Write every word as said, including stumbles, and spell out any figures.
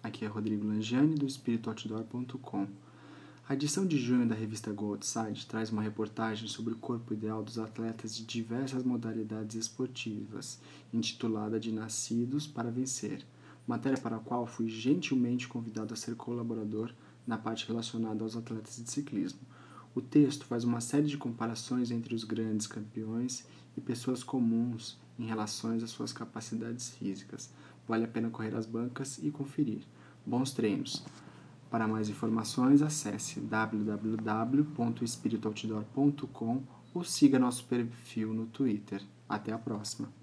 Aqui é Rodrigo Langiani, do espírito outdoor ponto com. A edição de junho da revista Go Outside traz uma reportagem sobre o corpo ideal dos atletas de diversas modalidades esportivas, intitulada de Nascidos para Vencer, matéria para a qual fui gentilmente convidado a ser colaborador na parte relacionada aos atletas de ciclismo. O texto faz uma série de comparações entre os grandes campeões e pessoas comuns em relação às suas capacidades físicas. Vale a pena correr às bancas e conferir. Bons treinos! Para mais informações, acesse w w w ponto espírito outdoor ponto com ou siga nosso perfil no Twitter. Até a próxima!